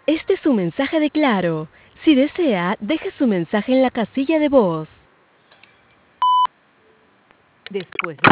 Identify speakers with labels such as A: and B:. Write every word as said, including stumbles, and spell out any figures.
A: Este es su mensaje de Claro. Si desea, deje su mensaje en la casilla de voz. Después de